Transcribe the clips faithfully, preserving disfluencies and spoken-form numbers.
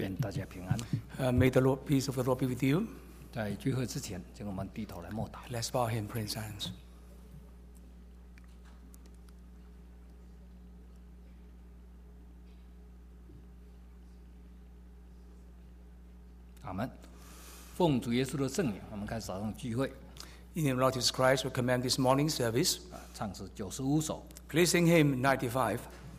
愿大家平安。 Uh, may the Lord, peace of the Lord be with you. 在聚会之前，请我们低头来默祷。 Let's bow our head and pray in silence. 阿门。奉主耶稣的圣名，我们开始早上聚会。 In the name of Lord Jesus Christ, we command this morning service. 啊，唱诗九十五首。 Please sing hymn ninety-five.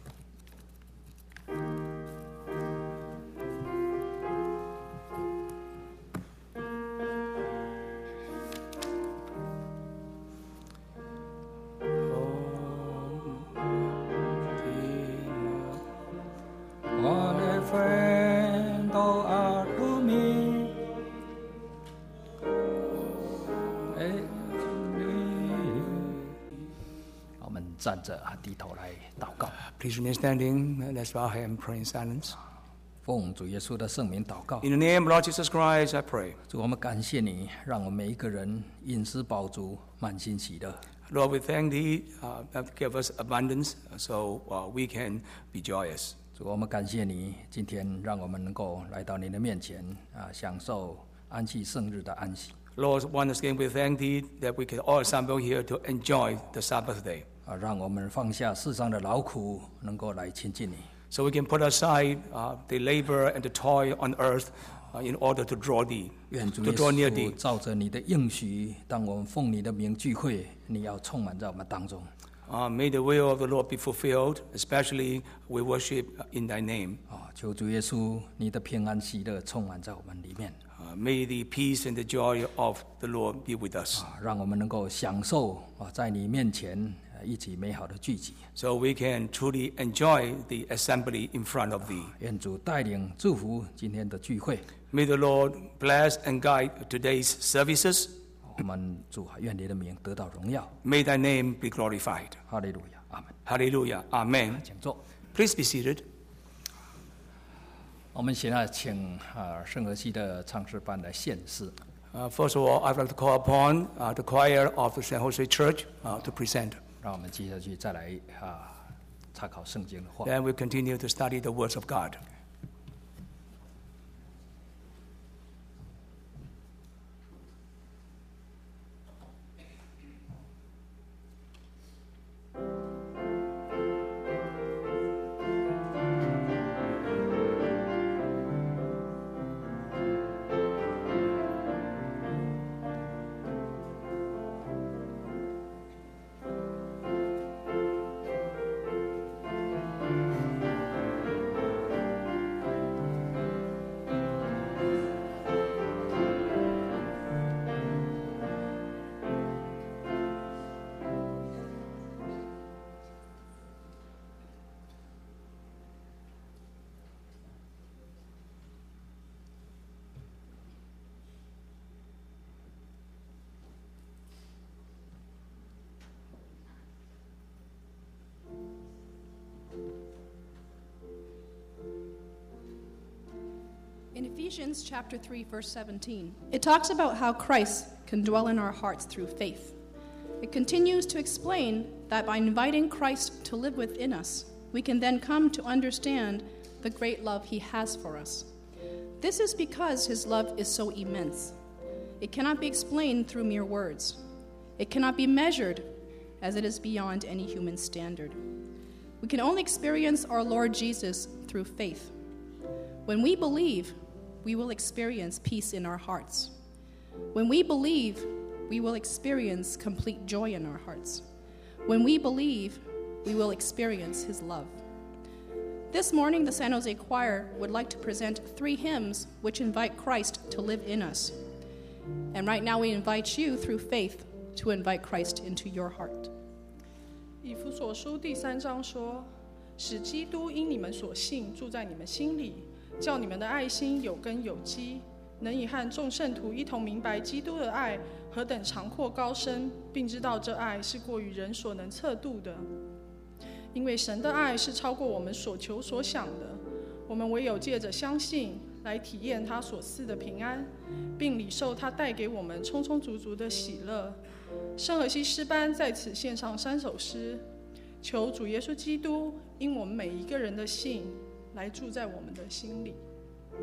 What a friend thou art to me. 哎，我们站着啊，低头来祷告。 Please remain standing. Let's bow our head and pray in silence. 奉主耶稣的圣名祷告。 In the name of Lord Jesus Christ, I pray. 主，我们感谢你，让我们每一个人饮食饱足，满心喜乐。 Lord, we thank thee uh, that give us abundance so uh, we can be joyous. 主，我们感谢你，今天让我们能够来到你的面前啊，享受安息圣日的安息。 Lord, once again we thank thee that we can all assemble here to enjoy the Sabbath day. 啊，让我们放下世上的劳苦，能够来亲近你。 So we can put aside uh, the labor and the toil on earth uh, in order to draw thee, 愿主 to 耶 draw near 稣 thee. 照着你的应许，当我们奉你的名聚会，你要充满在我们当中。 Uh, may the will of the Lord be fulfilled, especially we worship in thy name. 啊，求主耶稣，你的平安喜乐充满在我们里面， Uh, may the peace and the joy of the Lord be with us. 啊，让我们能够享受啊，在你面前呃一起美好的聚集。 So we can truly enjoy the assembly in front of thee. 愿主带领祝福今天的聚会。 May the Lord bless and guide today's services. 我们主啊，愿你的名得到荣耀。 May thy name be glorified. 哈利路亚，阿门。 Hallelujah. Amen. 请坐。 Please be seated. 我们现在请啊圣和西的唱诗班来献诗。 Uh, first of all, I'd like to call upon uh, the choir of the San Jose Church uh, to present. 让我们接下去再来啊查考圣经的话。 Then we continue to study the words of God. In Ephesians chapter three, verse seventeen, it talks about how Christ can dwell in our hearts through faith. It continues to explain that by inviting Christ to live within us, we can then come to understand the great love he has for us. This is because his love is so immense. It cannot be explained through mere words. It cannot be measured, as it is beyond any human standard. We can only experience our Lord Jesus through faith. When we believe, we will experience peace in our hearts. When we believe, we will experience complete joy in our hearts. When we believe, we will experience his love. This morning, the San Jose Choir would like to present three hymns which invite Christ to live in us. And right now, we invite you through faith to invite Christ into your heart. 以弗所书第三章说：“使基督因你们所信住在你们心里，叫你们的爱心有根有基，能以和众圣徒一同明白基督的爱何等长阔高深，并知道这爱是过于人所能测度的。因为神的爱是超过我们所求所想的，我们唯有借着相信来体验他所赐的平安，并领受他带给我们充充足足的喜乐。”圣和西诗班在此献上三首诗，求主耶稣基督因我们每一个人的信来住在我们的心里。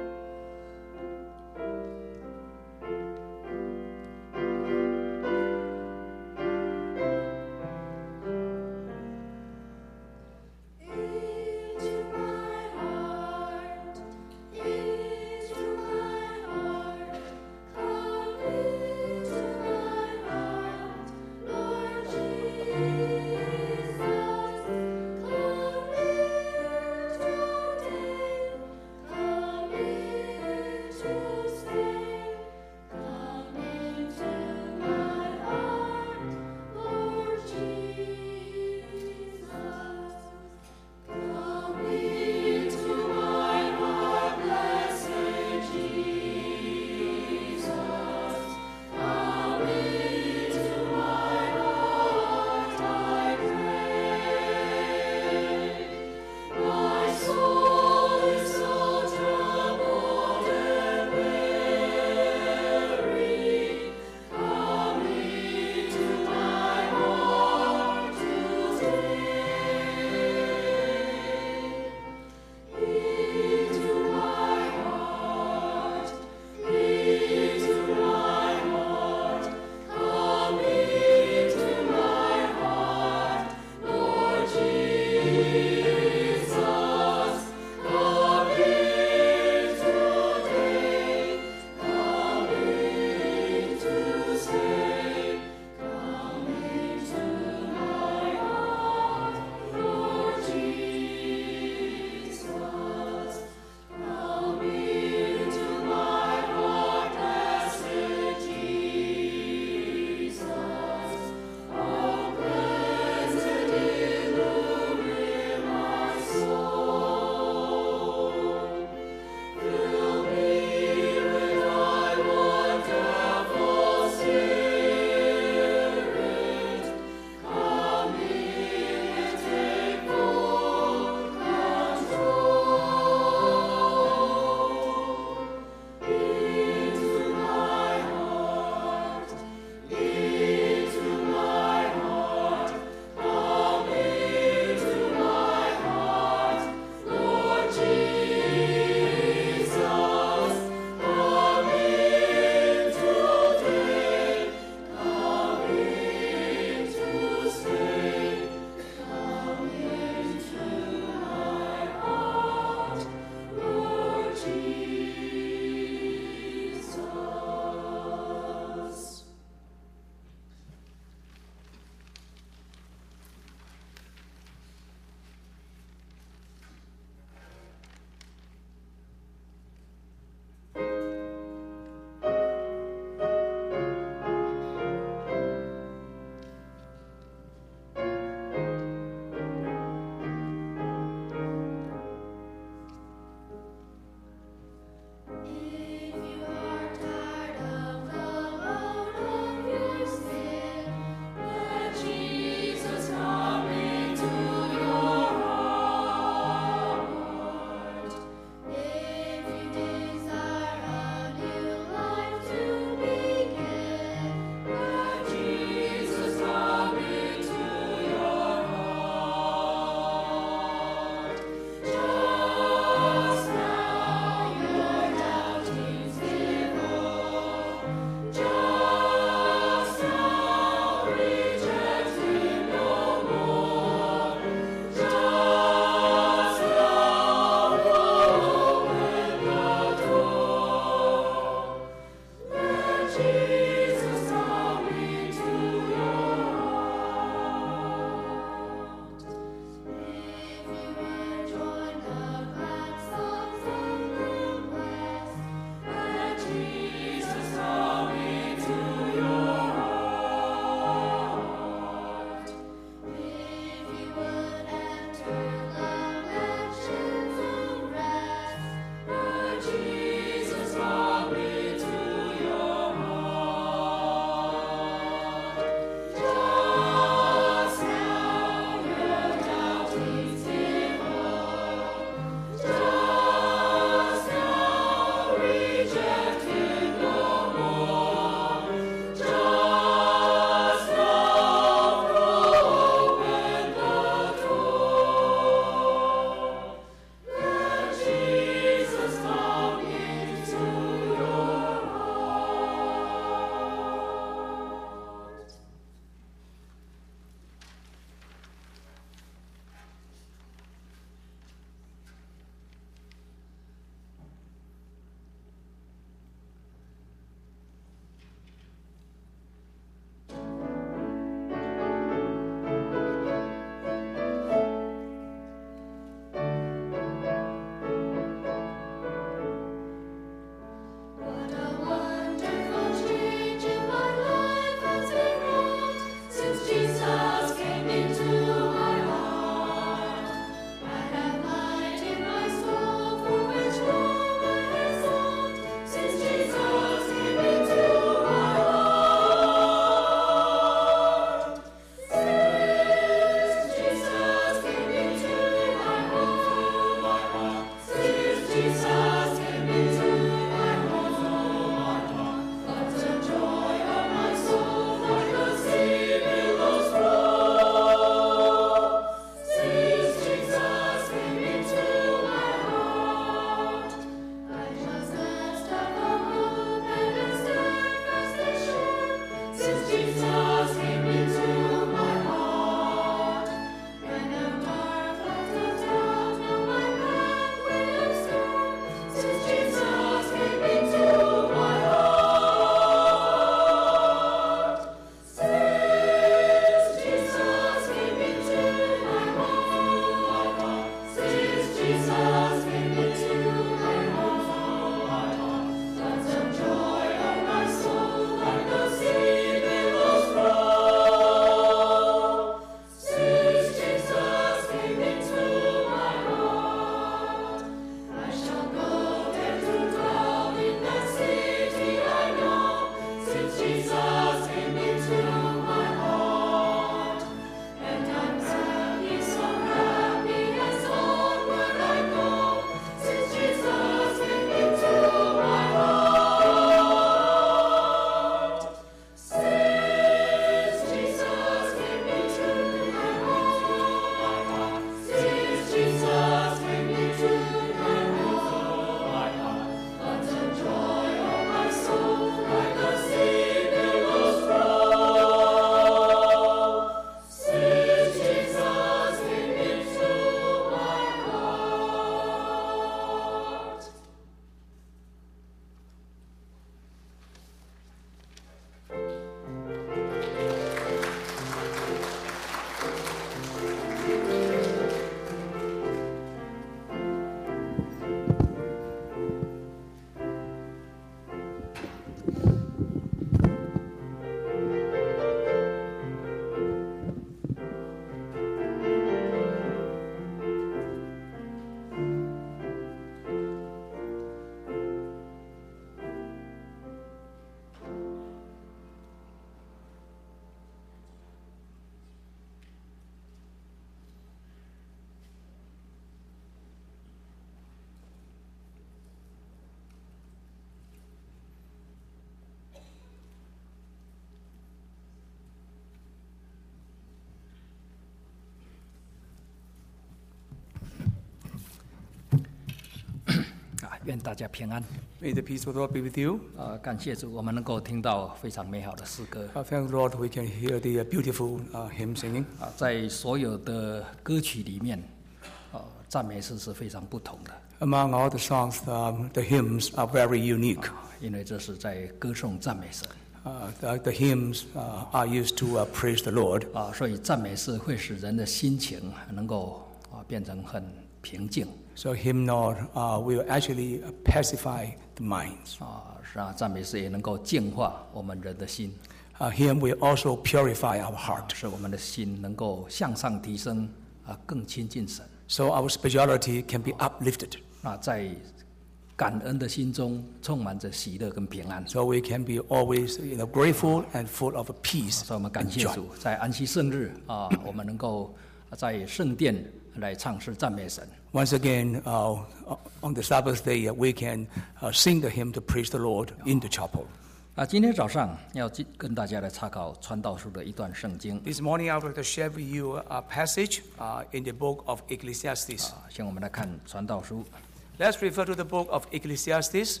愿大家平安。 May the peace of the Lord be with you. 呃，感谢主，我们能够听到非常美好的诗歌。 Uh, thank the Lord we can hear the uh, beautiful uh, hymn singing. 啊，在所有的歌曲里面，呃，赞美诗是非常不同的， Among all the songs, um, the hymns are very unique. 因为这是在歌颂赞美神 Uh, the, the hymns uh, are used to uh, praise the Lord. 啊，所以赞美诗会使人的心情能够啊变成很平静 So hymnal uh, will actually pacify the minds. 啊，是啊，赞美诗也能够净化我们人的心， Uh, hymn will also purify our heart. 使我们的心能够向上提升啊，更亲近神。 So our spirituality can be uplifted. 啊，在感恩的心中充满着喜乐跟平安。 So we can be always, you know, grateful and full of peace 所以我们感 and 谢 joy. 主，在安息圣日啊，我们能够在圣殿来唱诗赞美神。 Once again, uh, on the Sabbath day, uh, we can uh, sing the hymn to praise the Lord in the chapel. 啊，今天早上要进跟大家来查考传道书的一段圣经。 This morning, I would like to share with you a passage uh, in the book of Ecclesiastes. 啊，先我们来看传道书 Let's refer to the book of Ecclesiastes.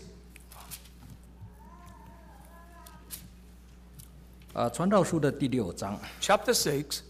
啊，传道书的第六章 Chapter six,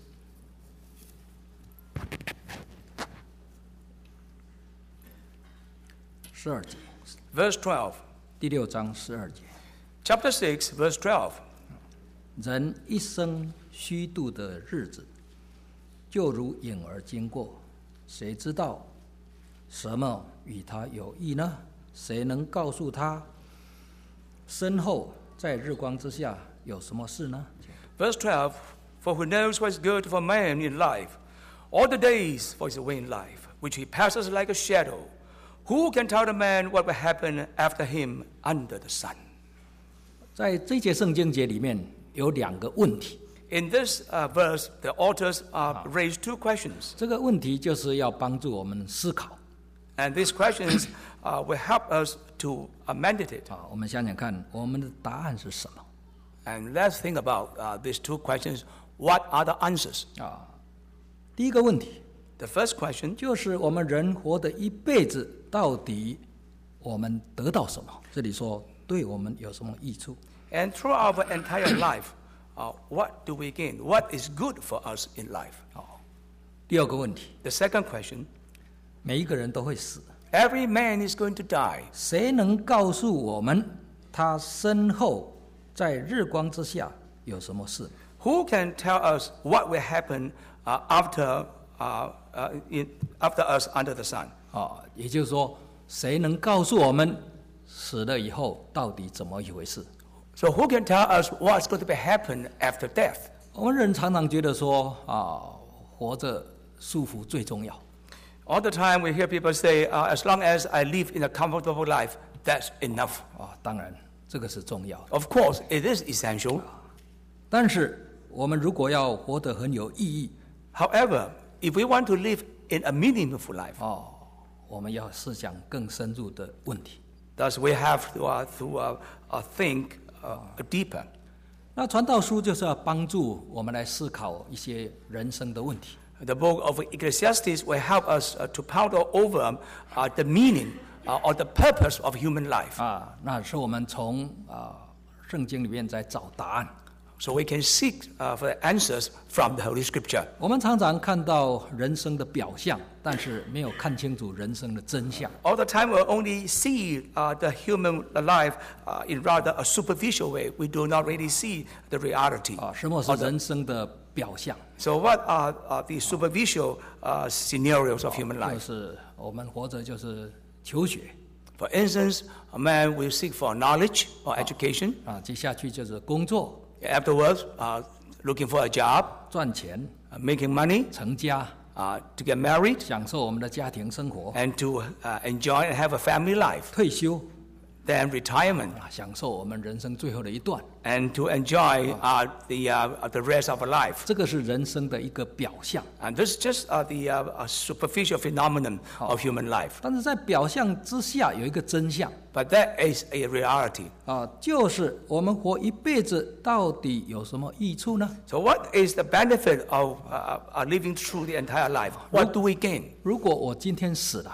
十二节， verse twelve. 第六章十二节， Chapter six, verse twelve. 人一生虚度的日子，就如影儿经过，谁知道什么与他有益呢？谁能告诉他身后在日光之下有什么事呢？ Verse twelve, for who knows what is good for man in life, all the days for his way in life, which he passes like a shadow. Who can tell the man what will happen after him under the sun? 在这节圣经节里面有两个问题， In this uh, verse, the authors uh, raise two questions. 这个问题就是要帮助我们思考 And these questions uh, will help us to uh, meditate. 啊。我们想想看，我们的答案是什么 And let's think about uh, these two questions. What are the answers? 啊？第一个问题 The first question 就是我们人活的一辈子，到底我们得到什么？这里说对我们有什么益处？ and through our entire life, uh, what do we gain? What is good for us in life? 第二个问题， The second question 每一个人都会死， every man is going to die. 谁能告诉我们他身后在日光之下有什么事？ Who can tell us what will happen uh, after, uh, uh, in, after us under the sun? 啊，也就是说，谁能告诉我们死了以后到底怎么一回事？ So who can tell us what's going to be happen after death? 我们人常常觉得说啊，活着舒服最重要 All the time we hear people say, uh, as long as I live in a comfortable life, that's enough. 啊，当然这个是重要的。 Of course, it is essential. 但是我们如果要活得很有意义 However, if we want to live in a meaningful life, 哦，我们要思想更深入的问题。 thus we have to, uh, to uh, uh, think uh, deeper. 那传道书就是要帮助我们来思考一些人生的问题。 The book of Ecclesiastes will help us uh, to ponder over uh, the meaning uh, or the purpose of human life. 啊，那是我们从啊圣经里面在找答案。 So we can seek uh, for the answers from the Holy Scripture. 我们常常看到人生的表象，但是没有看清楚人生的真相。 All the time we only see uh, the human life uh, in rather a superficial way. We do not really see the reality. 啊，什么是人生的表象？ So what are, are the superficial uh, scenarios of human 就 life? 是我们活着就是求学 For instance, a man will seek for knowledge or education. 啊，接下去就是工作、 Afterwards, uh, looking for a job, 赚钱、 uh, making money, 成家、 uh, to get married, 享受我们的家庭生活、 and to uh, enjoy and have a family life. 退休 Then retirement, 啊，享受我们人生最后的一段。 and to enjoy uh, the, uh, the rest of our life. 这个是人生的一个表象， And this is just uh, the uh, a superficial phenomenon of human life. 但是在表象之下有一个真相 But that is a reality. 啊，就是我们活一辈子到底有什么益处呢？ So what is the benefit of uh, uh, living through the entire life? What do we gain? 如果我今天死了，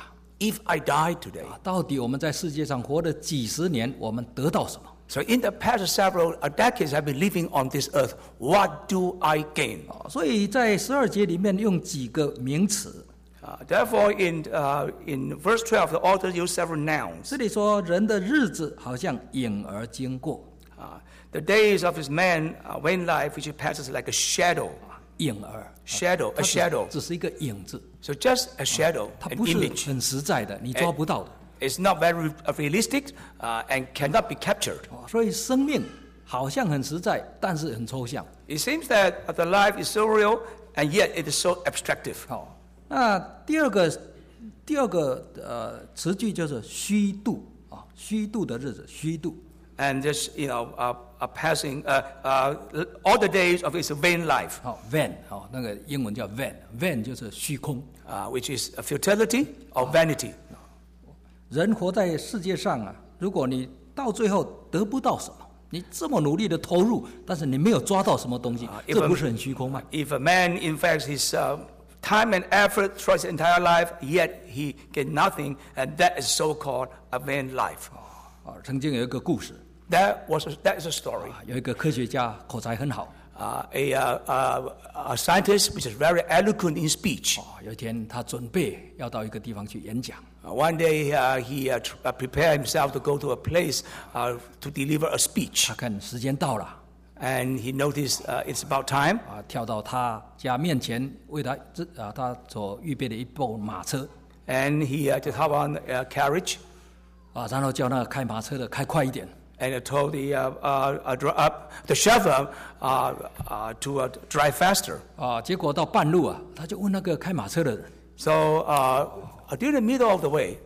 if I die today. 到底我们在世界上活了几十年，我们得到什么？ So in the past several decades I've been living on this earth, what do I gain? 所以在十二节里面用几个名词。 Uh, therefore, in, uh, in verse twelve, the author used several nouns. 这里说人的日子好像影儿经过， Uh, the days of his man uh, when life which passes like a shadow. 影儿 Shadow, 它 a 只 shadow. 只是一个影子， So just a shadow, 它 an 不是 image. 很实在的，你抓不到的。 It's not very realistic uh, and cannot be captured. 哦所以生命好像很实在，但是很抽象。 It seems that the life is so real and yet it is so abstractive. 好，那第二个第二个呃词句就是虚度啊，虚度的日子，虚度。 And just, you know, uh, uh, passing uh, uh, all the days of his vain life, 好 ，vain 好，那个英文叫 vain，vain 就是虚空。 uh, which is a futility or vanity. 人活在世界上啊，如果你到最后得不到什么，你这么努力的投入，但是你没有抓到什么东西， if 这 a- 不是很虚空吗？ If a man invests his uh, time and effort throughout his entire life, yet he get nothing, and that is so-called a vain life. 啊，曾经有一个故事， That was a, that is a story. 啊有一个科学家口才很好， Uh, a, uh, uh, a scientist which is very eloquent in speech. 啊，有一天他准备要到一个地方去演讲， Uh, one day uh, he uh, tr- uh, prepared himself to go to a place uh, to deliver a speech. 他看时间到了， And he noticed uh, it's about time. 啊，跳到他家面前，为他这啊他所预备的一部马车， And he uh, just hop on a carriage 啊，然后叫那个开马车的开快一点， and uh, told the, uh, uh, uh, dri- uh, the chauffeur uh, uh, to uh, drive faster. 啊，结果到半路啊，他就问那个开马车的人， So uh, during the middle of the way,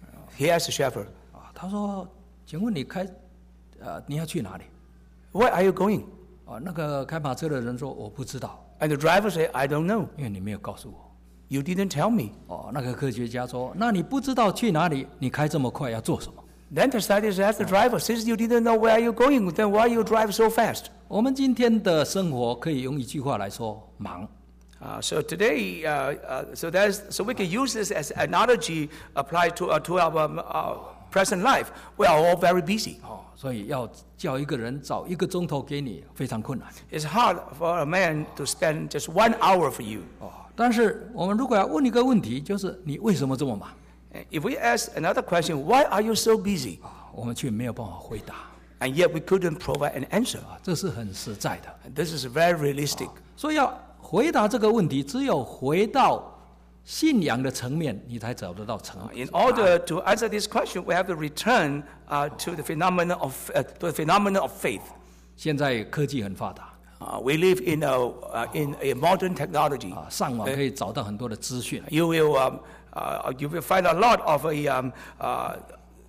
he asked the chauffeur, 啊，他说，请问你开，呃，你要去哪里？ where are you going? 啊，那个开马车的人说我不知道， And the driver said, I don't know. 因为你没有告诉我。 You didn't tell me. 哦，那个科学家说，那你不知道去哪里，你开这么快要做什么？ Then the scientist asked the driver, since you didn't know where you're going, then why you drive so fast? 我们今天的生活可以用一句话来说，忙。 Uh, so today, uh, uh, so that's so we can use this as analogy applied to uh, to our um, uh, present life. We are all very busy. 哦，所以要叫一个人找一个钟头给你非常困难。 It's hard for a man to spend just one hour for you. 哦，但是我们如果要问一个问题，就是你为什么这么忙？ If we ask another question, why are you so busy? 啊，我们却没有办法回答。 And yet we couldn't provide an answer. 啊，这是很实在的。 And this is very realistic. 所以要回答这个问题，只有回到信仰的层面，你才找得到成。 In order to answer this question, we have to return uh, to the phenomenon of uh, to the phenomenon of faith. 现在科技很发达， Uh, we live in a uh, in a modern technology. 啊，上网可以找到很多的资讯。 You will um, uh, you will find a lot of a, um, uh,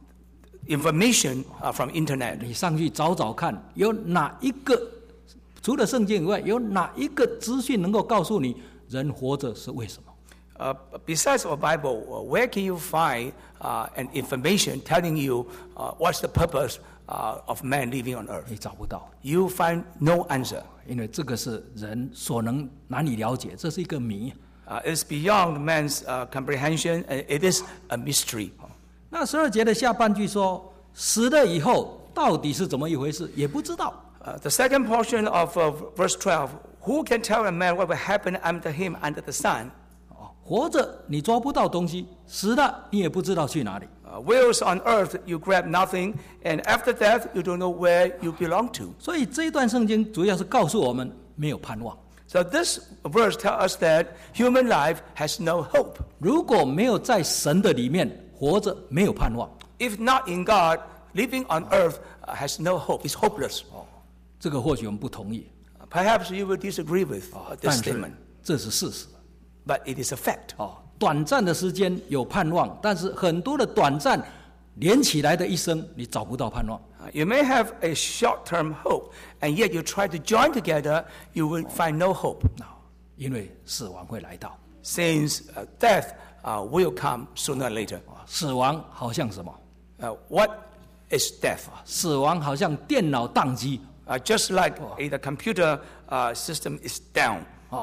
information uh, from internet. 你上去找找看，有哪一个除了圣经以外，有哪一个资讯能够告诉你人活着是为什么？ Uh, besides our Bible, uh, where can you find uh, an information telling you uh, what's the purpose uh, of man living on earth? 你找不到， You find no answer. 因为这个是人所能难以了解，这是一个谜。 Uh, it's beyond man's uh, comprehension, and it is a mystery. 那十二节的下半句说，死了以后到底是怎么一回事，也不知道。 Uh, the second portion of uh, verse twelve, who can tell a man what will happen unto him under the sun? 哦，活着你抓不到东西，死了你也不知道去哪里。 Uh, whilst on earth you grab nothing, and after death you don't know where you belong to. 所以这一段圣经主要是告诉我们没有盼望。 So this verse tells us that human life has no hope. 如果没有在神的里面活着，没有盼望。 If not in God, living on earth uh, has no hope. It's hopeless. 这个或许我们不同意， Perhaps you will disagree with uh, 但 this 是 statement, 这是事实。 but it is a fact. 哦，短暂的时间有盼望，但是很多的短暂连起来的一生，你找不到盼望。 Uh, You may have a short-term hope, and yet you try to join together, you will find no hope, 因为死亡会来到。 since uh, death uh, will come sooner or later. 啊死亡好像什么？ Uh, what is death? 死亡好像电脑宕机 Uh, just like uh, the computer uh, system is down. 哦，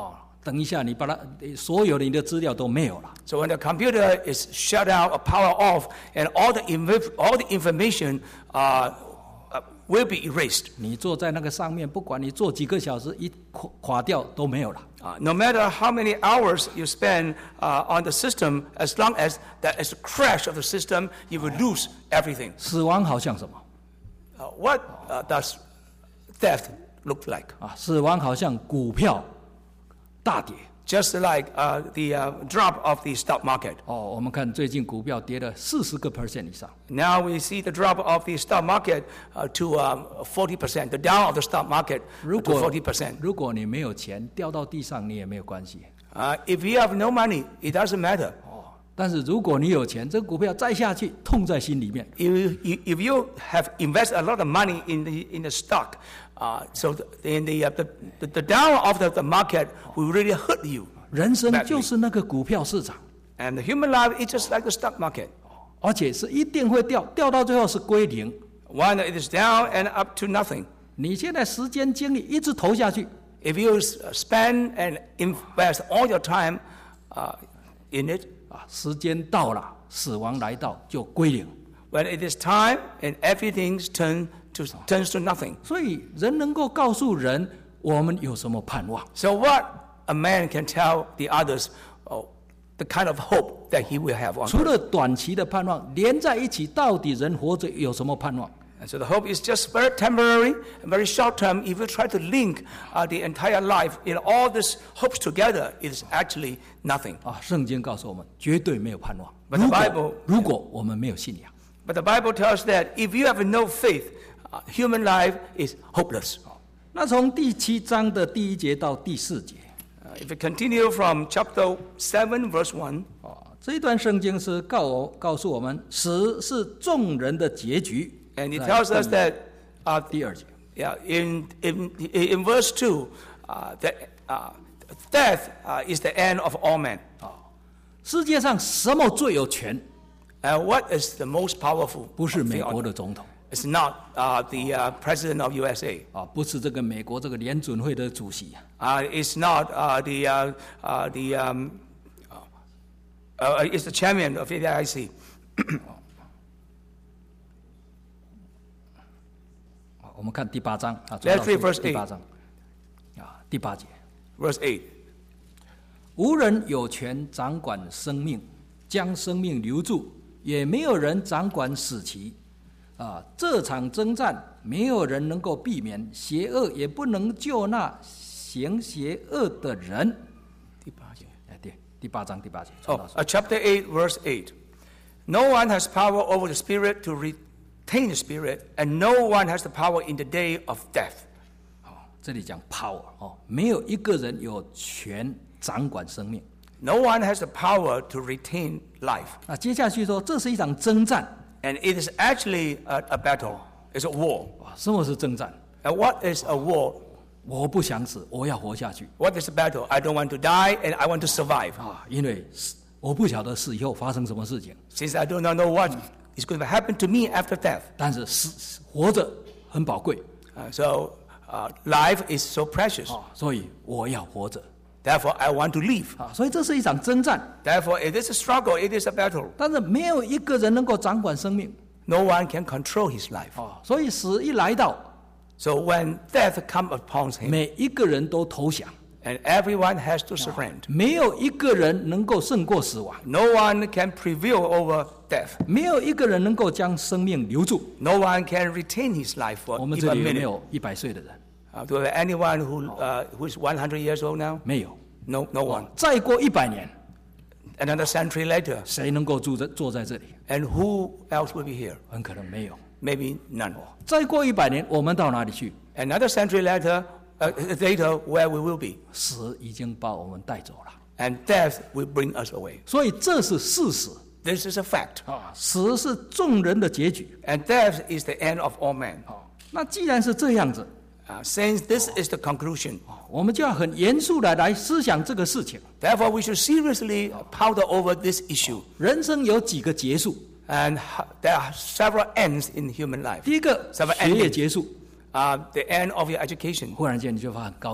等一下你把它所有你的资料都没有了。 So when the computer is shut down or power off, and all the inf- all the information uh, uh, will be erased. 你坐在那个上面，不管你坐几个小时，一垮垮掉都没有了。 Uh, no matter how many hours you spend uh, on the system, as long as there is a crash of the system, you will lose everything. 死亡好像什么 Uh, what uh, does theft look like? 啊？死亡好像股票大跌。 Just like uh, the uh, drop of the stock market. 哦，我们看最近股票跌了四十个 percent 以上。 Now we see the drop of the stock market uh, to um, forty percent, the down of the stock market 如 to 果 forty percent. 如果你没有钱掉到地上，你也没有关系。 Uh, if you have no money, it doesn't matter. 但是如果你有钱，这个股票再下去，痛在心里面。 If you, if you have invested a lot of money in the in the stock, uh, so the, in the, uh, the, the the down of the, the market will really hurt you. 人生就是那个股票市场， And the human life is just like the stock market. 而且是一定会掉，掉到最后是归零。 One it is down and up to nothing. 你现在时间精力一直投下去， If you spend and invest all your time uh, in it, 啊，时间到了，死亡来到就归零。 when it is time and everything turns to turns to nothing. 所以人能够告诉人，我们有什么盼望？ So what a man can tell the others, oh, the kind of hope that he will have on 除 earth. 了短期的盼望，连在一起，到底人活着有什么盼望？ And so the hope is just very temporary and very short term. If you try to link uh, the entire life in all these hopes together, it is actually nothing. 啊，圣经告诉我们，绝对没有盼望。 But 如 the 果 Bible- 如果我们没有信仰， But the Bible tells that if you have no faith, uh, human life is hopeless. 那从第七章的第一节到第四节， Uh, if you continue from chapter seven, verse one, 啊，这一段圣经是告我告诉我们，死是众人的结局。 and it 在 tells us 第 that, uh, 第二节， yeah, in, in, in verse two, uh, that uh, death uh, is the end of all men. 世界上什么最有权？ And what is the most powerful? 不是 of 美 the 国 honor? 的总统 It's not uh, the uh, president of U S A. 啊，不是这个美国这个联准会的主席啊， Uh, it's not uh, the uh, uh, the um, uh, it's the chairman of the A I C. 啊我们看第八章啊， Let's 主 read 要 verse 是第八章啊，第八节， Verse eight. 无人有权掌管生命，将生命留住，也没有人掌管死期。啊，这场征战没有人能够避免，邪恶也不能救那行邪恶的人。哎，对，第八章第八节。 Oh, uh, chapter eight, verse eight. No one has power over the spirit to retain the spirit, and no one has the power in the day of death. 这里讲 power 哦，没有一个人有权掌管生命。 No one has the power to retain life. 那接下去说，这是一场征战。 And it is actually a, a battle. It's a war. 哇，什么是征战？ And what is a war? 我不想死，我要活下去 What is a battle? I don't want to die and I want to survive. 啊！因为死我不晓得死以后发生什么事情， Since I do not know what is going to happen to me after death. 但是死活着很宝贵 Uh, so uh, life is so precious. 啊，所以我要活着 Therefore, I want to live. 啊！所以这是一场征战， Therefore, it is a struggle. It is a battle. 但是没有一个人能够掌管生命 No one can control his life. 啊！所以死一来到， So when death comes upon him, 每一个人都投降， and everyone has to surrender. 没有一个人能够胜过死亡， No one can prevail over death. 没有一个人能够将生命留住。 No one can retain his life 我 for 们 even 这 a 里有没 minute. 有一百岁的人？ Uh, do we have anyone who, uh, who is one hundred years old now? 没有。 No, no one. 再过一百年， Another century later, 谁能够住在坐在这里？ and who else will be here? 很可能没有。 Maybe none. 再过一百年，我们到哪里去？ Another century later, uh, later, where we will be, 死已经把我们带走了， and death will bring us away. 所以这是事实 This is a fact, 啊！死是众人的结局 and death is the end of all men. 啊！那既然是这样子， Uh, since this is the conclusion, 我们就要很严肃的来思想这个事情。 therefore we should seriously ponder over this issue. 人生有几个结束？ And ho- there are several ends in human life. 第一个， Several 学业 endings. 结束， Uh, the end of your education, 忽然间你就发很高兴了，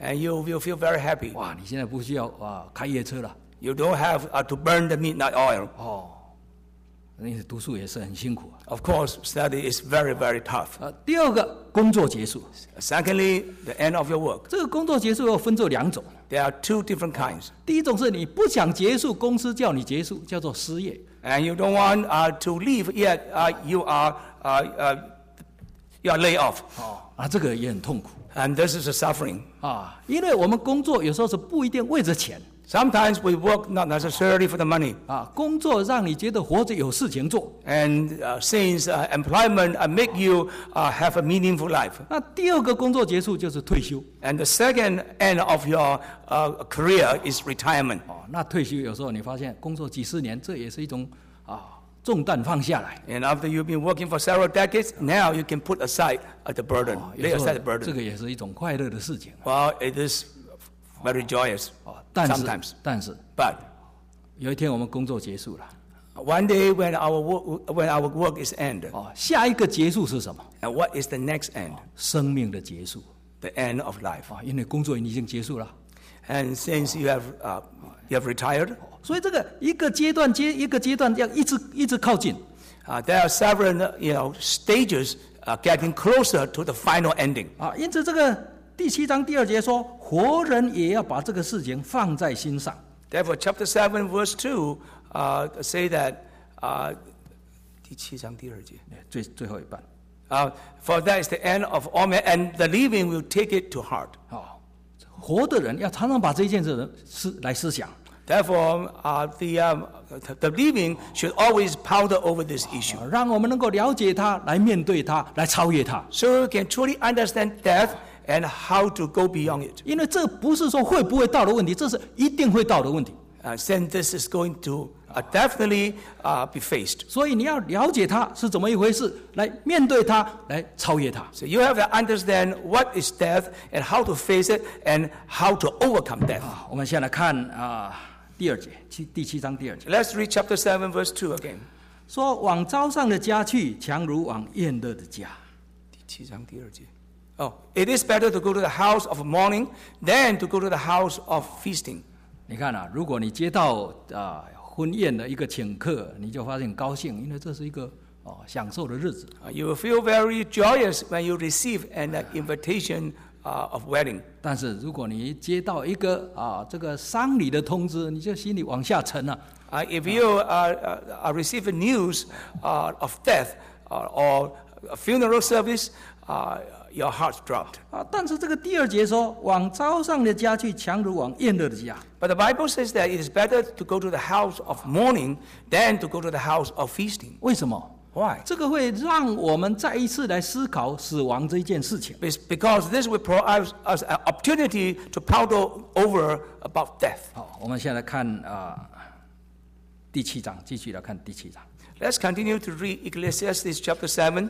And you will feel very happy. 哇，你现在不需要啊开夜车了 You don't have uh, to burn the midnight oil. 哦，你读书也是很辛苦啊。 Of course, study is very, very tough. 呃，第二个工作结束， Secondly, the end of your work. 这个工作结束又分作两种。 There are two different kinds. 第一种是你不想结束，公司叫你结束，叫做失业。 And you don't want uh, to leave yet. Uh, you are uh, uh, you are laid off. 哦，啊，这个也很痛苦 And this is a suffering. 啊，因为我们工作有时候是不一定为着钱 Sometimes we work not necessarily for the money. 啊，工作让你觉得活着有事情做。 And uh, since uh, employment uh, make you uh, have a meaningful life. 那第二个工作结束就是退休 And the second end of your uh, career is retirement. 哦，那退休有时候你发现工作几十年，这也是一种啊重担放下来。 And after you've been working for several decades, now you can put aside uh, the burden, 哦，有 lay 时候 aside the 这 burden. 个也是一种快乐的事情 Well, it is very joyous 哦，但是 sometimes. 但是 But 有一天我们工作结束了 one day when our work, when our work is end, 哦，下一个结束是什么？ and what is the next end? 生命的结束 The end of life. 啊，因为工作已经结束了。 And since you have uh, you have retired, 所以这个一个阶段接一个阶段，要一直一直靠近。 uh, there are several uh, you know stages uh, getting closer to the final ending. 啊，因此这个第七章第二节说，活人也要把这个事情放在心上。 Therefore, chapter seven, verse two, uh, say that. Uh, 第七章第二节。 最最后一半， Uh, for that is the end of all men, and the living will take it to heart. 哦，活的人要常常把这件事思来思想， Therefore, uh, the, um, the living should always ponder over this issue. 啊让我们能够了解它，来面对它，来超越它。 So you can truly understand death and how to go beyond it. 因为这不是说会不会到的问题，这是一定会到的问题。 Uh, since this is going to uh, definitely uh, be faced. 所以你要了解它是怎么一回事，来面对它，来超越它。 So you have to understand what is death and how to face it and how to overcome death. 啊，我们先来看啊第二节，七第七章第二节， Let's read chapter seven, verse two again. 说往招上的家去，强如往宴乐的家。 第七章第二节。Oh, it is better to go to the house of mourning than to go to the house of feasting. 你看啊，如果你接到啊婚宴的一个请客，你就发现很高兴，因为这是一个哦享受的日子。 Uh, you will feel very joyous when you receive an uh, invitation uh, of wedding. 但是如果你接到一个啊这个丧礼的通知，你就心里往下沉了、 Uh, if you uh, uh, receive a news uh, of death uh, or a funeral service, uh, your heart dropped. 啊。但是这个第二节说，往招上的家去，强如往宴乐的家。 But the Bible says that it is better to go to the house of mourning than to go to the house of feasting. 为什么？ Why? 这个会让我们再一次来思考死亡这一件事情。 It's because this will provide us an opportunity to ponder over about death. 好，我们现在来看啊、第七章，继续来看第七章。 Let's continue to read Ecclesiastes chapter seven.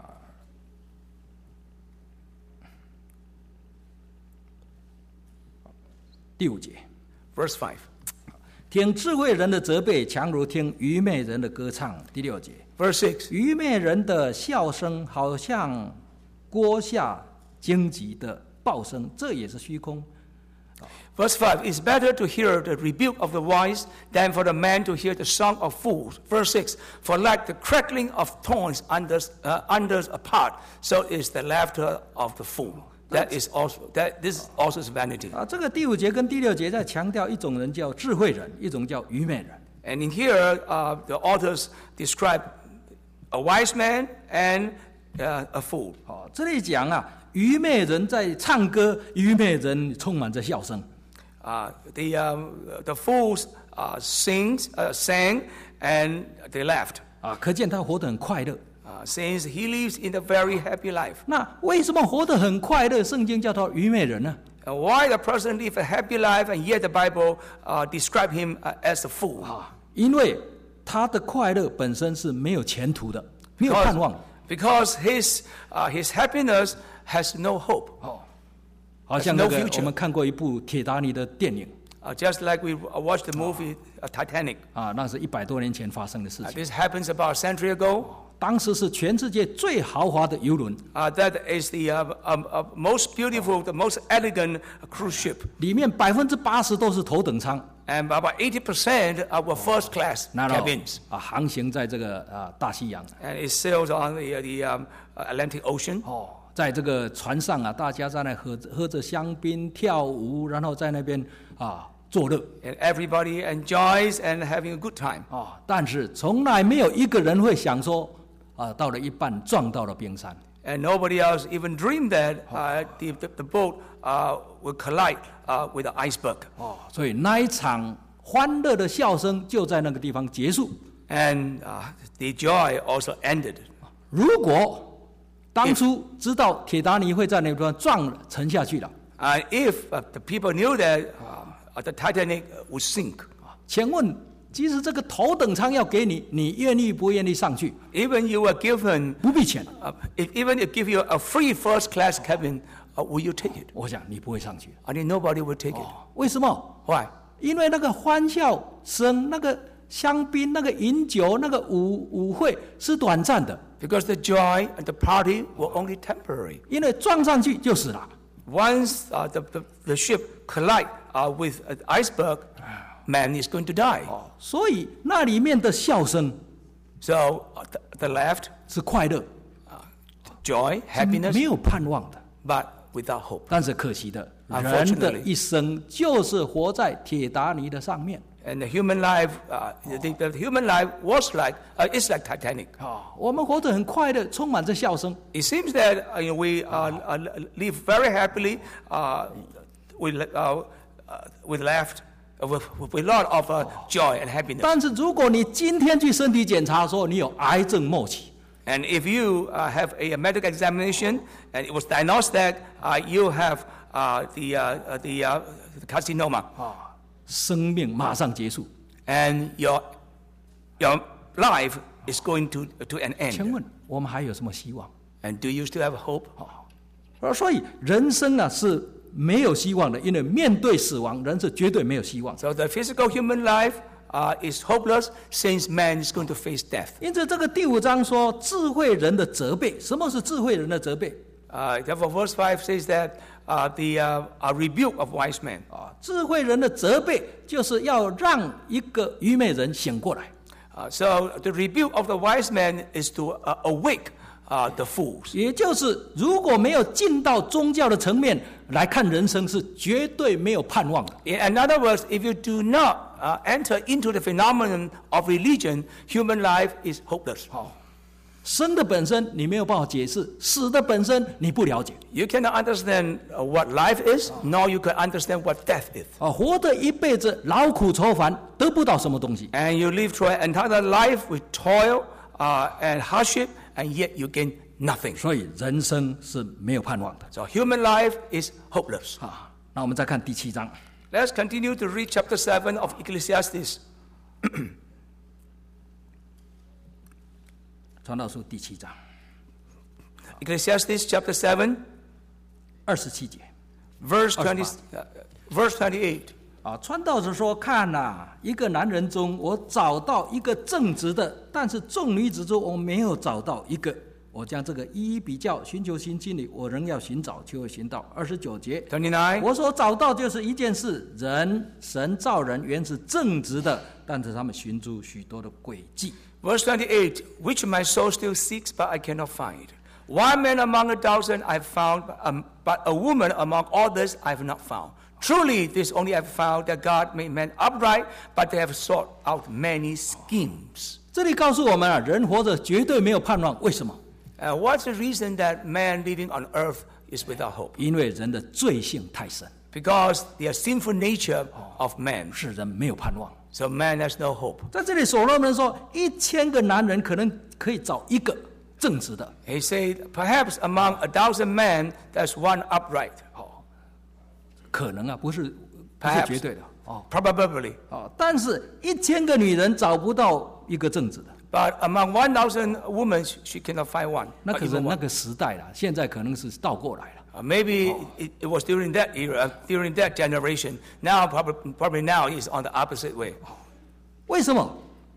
第五节， Verse five. 听智慧人的责备，强如听愚昧人的歌唱。第六节， Verse six. 愚昧人的笑声好像锅下荆棘的爆声，这也是虚空。 Verse five. It's better to hear the rebuke of the wise than for the man to hear the song of fools. Verse six. For like the crackling of thorns under, uh, under a pot, so is the laughter of the fool. That is also that this also is vanity. 啊，这个第五节跟第六节在强调一种人叫智慧人，一种叫愚昧人。 And in here, uh, the authors describe a wise man and uh, a fool. 哦，这里讲啊，愚昧人在唱歌，愚昧人充满着笑声。 Uh, the um, the fools uh, sings, uh, sang and they laughed. 啊，可见他活得很快乐。 Uh, since he lives in a very happy life. 那为什么活得很快乐？圣经叫他愚昧人呢？ And why the person live a happy life and yet the Bible uh, describe him uh, as a fool? 啊，因为他的快乐本身是没有前途的，没有盼望的。 Because his uh, his happiness has no hope. 哦，好像那 There's 个 no future. 我们看过一部铁达尼的电影 Uh, just like we watched the movie uh, Titanic. 啊，那是一百多年前发生的事 Uh, 情。 this happens about a century ago. 当时是全世界最豪华的游轮， Uh, that is the uh, um, uh, most beautiful, the most elegant cruise ship. 里面百分之八十都是头等舱， And about eighty percent are first class 然后 cabins. 啊航行在这个啊大西洋。 And it sails on the, the um, Atlantic Ocean. 哦，在这个船上啊，大家在那喝喝着香槟跳舞，然后在那边啊作乐 And everybody enjoys and having a good time. 啊，但是从来没有一个人会想说啊，到了一半撞到了冰山。 And nobody else even dreamed that uh, the, the, the boat uh, would collide uh, with an iceberg. 哦，所以那一场欢乐的笑声就在那个地方结束。 And uh, the joy also ended. 如果当初知道铁达尼会在那个地方撞沉下去了， Uh, if uh, the people knew that uh, the Titanic would sink, 请问，即使这个头等舱要给你，你愿意不愿意上去？ even you were given, 不必钱， uh, if, even if give you a free first class cabin, uh, will you take it? 我想你不会上去。 I think nobody would take it. 为什么？ Why? 因为那个欢笑声、那个香槟、那个饮酒、那个舞舞会是短暂的， Because the joy and the party were only temporary. 因为撞上去就死了。 Once uh, the, the, the ship collide uh, with an iceberg, man is going to die. 所以那里面的笑声 So uh, the, the left, 是快乐， joy, happiness, 没有盼望的。 but without hope. 但是可惜的， Unfortunately 人的一生就是活在铁达尼的上面。 And the human life, uh, the, the human life was like, uh, is like Titanic. 啊，我们活得很快乐，充满着笑声。 It seems that uh, you know, we uh, uh, live very happily, uh, with, uh, uh, with left, uh, with, with a lot of uh, joy and happiness. 但是如果你今天去身体检查说你有癌症末期， And if you uh, have a medical examination and it was diagnosed that uh, you have uh, the, uh, the, uh, the carcinoma, 生命马上结束。 and your, your life is going to, to an 请 end, 问我们还有什么希望？ and do you still have hope? 而所以人生啊是没有希望的，因为面对死亡，人是绝对没有希望。 So the physical human life uh, is hopeless since man is going to face death. 因此，这个第五章说智慧人的责备。什么是智慧人的责备？ Uh, therefore, verse five says that uh, the uh, uh, rebuke of wise men. 啊，智慧人的责备就是要让一个愚昧人醒过来。 Uh, so the rebuke of the wise man is to uh, awake uh, the fools. 也就是如果没有进到宗教的层面来看人生，是绝对没有盼望的。 In other words, if you do not uh, enter into the phenomenon of religion, human life is hopeless. 生的本身你没有办法解释，死的本身你不了解。 You cannot understand uh, what life is, nor you can understand what death is. 啊，活的一辈子劳苦愁烦，得不到什么东西。 And you live through an entire life with toil uh, and hardship, and yet you gain nothing. 所以人生是没有盼望的。 So human life is hopeless. 啊，那我们再看第七章。 Let's continue to read chapter seven of Ecclesiastes. 传道书第七章 Ecclesiastes chapter seven, 二十七节 verse twenty, uh, verse twenty-eight. 啊，传道者说：“看呐、一个男人中，我找到一个正直的，但是众女子中我没有找到一个。我将这个一一比较，寻求新经理，我仍要寻找，就会寻到。”二十九节， twenty-nine. 我所找到就是一件事：人神造人原是正直的，但是他们寻出许多的诡计。 Verse twenty-eight, which my soul still seeks, but I cannot find. One man among a thousand I have found, um, but a woman among others I have not found. Truly, this only I have found, that God made man upright, but they have sought out many schemes. 这里告诉我们啊，人活着绝对没有盼望。为什么？ Uh, what's the reason that man living on earth is without hope? 因为人的罪性太深， Because the sinful nature of man. 使人没有盼望。 So man has no hope. 在这里，所罗门说，一千个男人可能可以找一个正直的。 He said, perhaps among a thousand men, there's one upright. 可能啊，不是不是 Perhaps. 绝对的哦 Probably. 哦，但是一千个女人找不到一个正直的， But among one thousand women, she cannot find one. 那 not 可 even 是那 one. 个时代啦，现在可能是倒过来了。 Uh, maybe it, it was during that era, during that generation. Now, probably, probably now, it's on the opposite way. 为什么？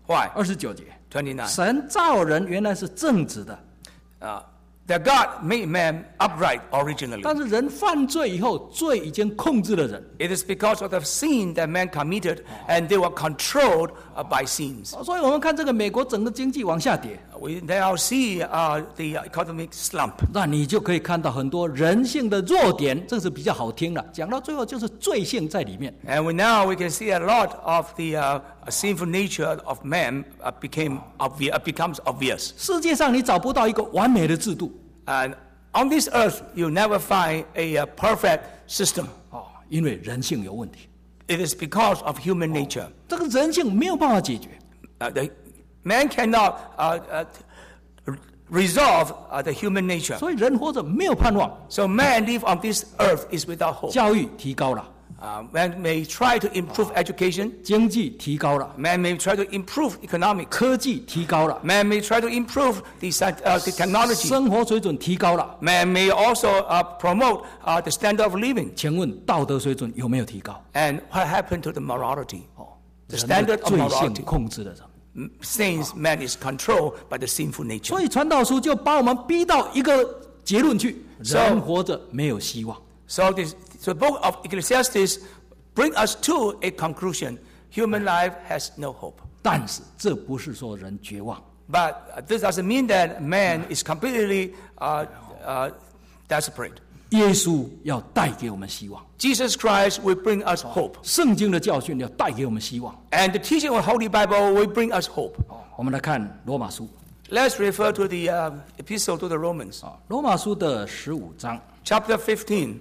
Why? 二十九节， twenty-nine. 神造人原来是正直的， Uh, that God made man upright originally. 但是人犯罪以后，罪已经控制了人， It is because of the sin that man committed, and they were controlled uh, by sins. 所以我们看这个美国整个经济往下跌， We now see uh, the economic slump. 那你就可以看到很多人性的弱点，这是比较好听了。讲到最后就是罪性在里面。 And we now we can see a lot of the uh, sinful nature of man uh, became obvious, uh, becomes obvious. 世界上你找不到一个完美的制度 And on this earth, you never find a uh, perfect system. 哦，因为人性有问题， It is because of human nature. 这个人性没有办法解决。 Uh, the, man cannot uh, uh, resolve uh, the human nature. 所以人活着没有盼望， So man live on this earth is without hope. 教育提高了， Uh, man may try to improve education. 经济提高了， Man may try to improve economics. 科技提高了， Man may try to improve the, sci- uh, the technology. 生活水准提高了。 Man may also uh, promote uh, the standard of living. 请问道德水准有没有提高？ And what happened to the morality? 哦， The 人的 standard of 罪性 morality. 控制了人。 Since man is controlled by the sinful nature. 所以传道书就把我们逼到一个结论去： So- 人活着没有希望。 So this, the book of Ecclesiastes brings us to a conclusion. Human life has no hope. 但是这不是说人绝望， But uh, this doesn't mean that man is completely uh, uh, desperate. 耶稣要带给我们希望， Jesus Christ will bring us hope. 圣经的教训要带给我们希望。 And the teaching of the Holy Bible will bring us hope. 我们来看罗马书 Let's refer to the uh, epistle to the Romans, 啊，罗马书的十五章 chapter fifteen,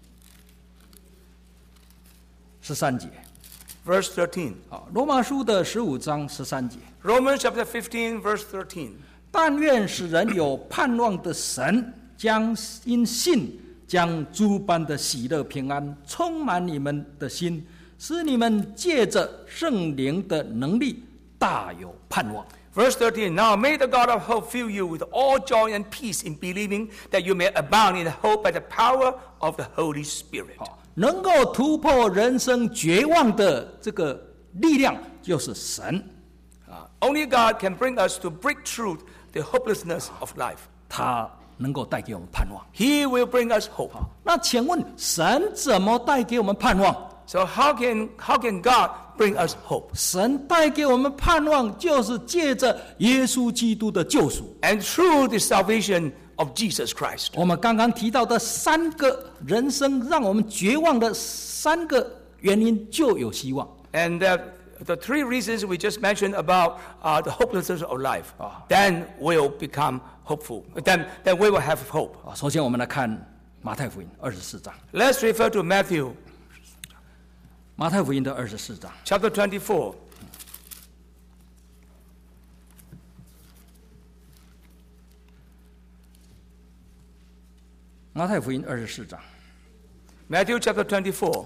十三节 verse thirteen. 啊，罗马书的十五章十三节。 Romans chapter fifteen, verse thirteen. 但愿使人有盼望的神，将因信将诸般的喜乐平安充满你们的心，使你们借着圣灵的能力大有盼望。 Verse thirteen, now may the God of hope fill you with all joy and peace in believing, that you may abound in hope by the power of the Holy Spirit. 能够突破人生绝望的这个力量，就是神， Uh, only God can bring us to break through the hopelessness of life. 他能够带给我们盼望。 He will bring us hope. 那请问，神怎么带给我们盼望？ So how can, how can God bring us hope? 神带给我们盼望，就是借着耶稣基督的救赎。 And through the salvation of Jesus Christ. 我们刚刚提到的三个人生让我们绝望的三个原因，就有希望。 And uh, the three reasons we just mentioned about uh, the hopelessness of life, then we'll become hopeful. Then, then we will have hope. 啊，首先我们来看马太福音二十四章， Let's refer to Matthew 马太福音的二十四章。 chapter twenty-four. 马太福音二十四章 Matthew chapter twenty-four,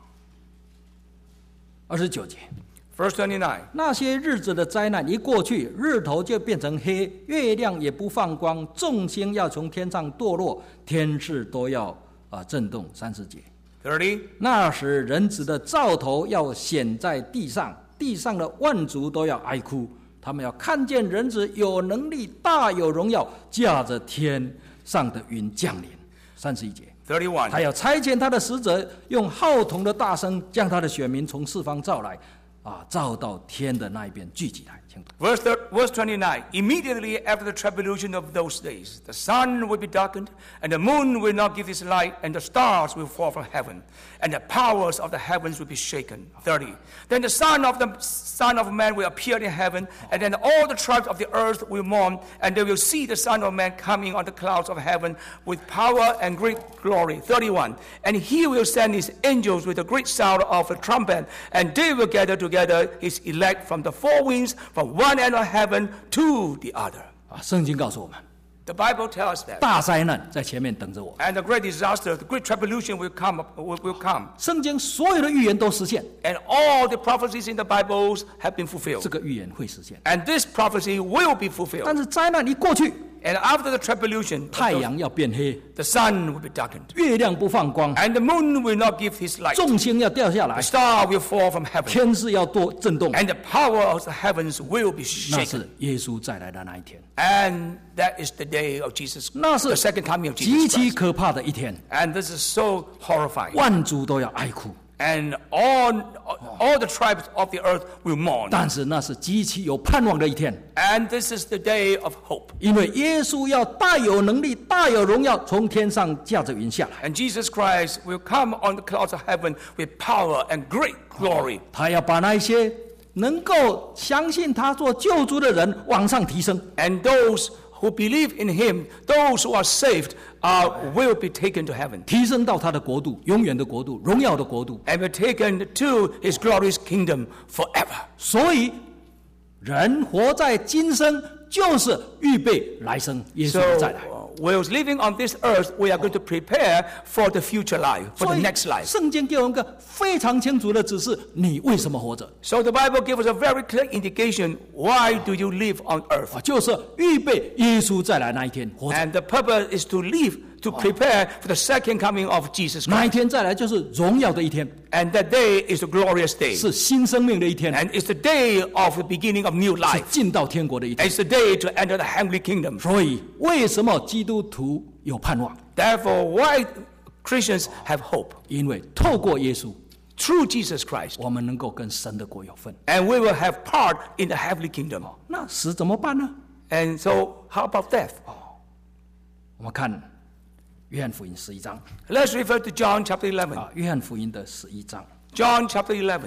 二十九节， verse twenty-nine. 那些日子的灾难一过去，日头就变成黑，月亮也不放光，众星要从天上堕落，天势都要啊震动。三十节， thirty. 那时人子的兆头要显在地上，地上的万族都要哀哭，他们要看见人子有能力、大有荣耀，驾着天上的云降临。三十一节， thirty-one. 他要差遣他的使者，用号筒的大声，将他的选民从四方召来，啊，召到天的那一边聚集来。请读 Verse, thir- verse twenty-nine. Immediately after the tribulation of those days, the sun will be darkened, and the moon will not give its light, and the stars will fall from heaven, and the powers of the heavens will be shaken. thirty. Then the Son of the Son of Man will appear in heaven, and then all the tribes of the earth will mourn, and they will see the Son of Man coming on the clouds of heaven with power and great glory. thirty-one. And he will send his angels with a great sound of a trumpet, and they will gather together his elect from the four winds, from one end of heaven to the other. 啊，圣经告诉我们， The Bible tells us that. 大灾难在前面等着我。 And the great disaster, the great tribulation will come, up- will, will come. 圣经所有的预言都实现， And all the prophecies in the Bibles have been 这 fulfilled. 个预言会实现。 And this prophecy will be fulfilled. 但是灾难一过去， And after the tribulation, 太阳要变黑， the sun will be darkened. 月亮不放光， And the moon will not give his light. 众星要掉下 The 来， star will fall from heaven. 天势要多震动。 And the power of the heavens will be 那 shaken. 是耶稣再来的那一天， And that is the day of Jesus, 那是 the second coming of 极 Jesus 其 Christ. 可怕的一天， And this is so horrifying. 万族都要哀哭。 And all, all the tribes of the earth will mourn. 但是那是极其有盼望的一天， And this is the day of hope. 因为耶稣要大有能力、大有荣耀，从天上驾着云下来。 And Jesus Christ will come on the clouds of heaven with power and great glory. 他要把那一些能够相信他做救主的人往上提升， And those who believe in him, those who are saved, uh, will be taken to heaven. 提升到他的国度，永远的国度，荣耀的国度。 And be taken to his glorious kingdom forever. 所以，人活在今生，就是预备来生耶稣 So, 的再来。 uh, whilst living on this earth, we are going to prepare for the future life, for 所 the 以 next life. 圣经给我们一个非常清楚的指示：你为什么活着？ So the Bible gives us a very clear indication, why do you live on earth? 啊，就是预备耶稣再来那一天活着。 And the purpose is to live, to prepare for the second coming of Jesus 那一 Christ. 天再来就是荣耀的一天， And that day is a glorious day. 是新生命的一天， And it's the day of the beginning of new 是 life. 进到天国的一天。 It's the day to enter the heavenly kingdom. 所以，为什么基督徒有盼望？ Therefore, why Christians have hope? 因为透过耶稣， Through Jesus Christ. 我们能够跟神的国有份。 And we will have part in the heavenly kingdom. 那死怎么办呢？ And so, how about death? 我们看约翰福音十一章 Let's refer to John chapter eleven. 啊，约翰福音的十一章 John chapter eleven,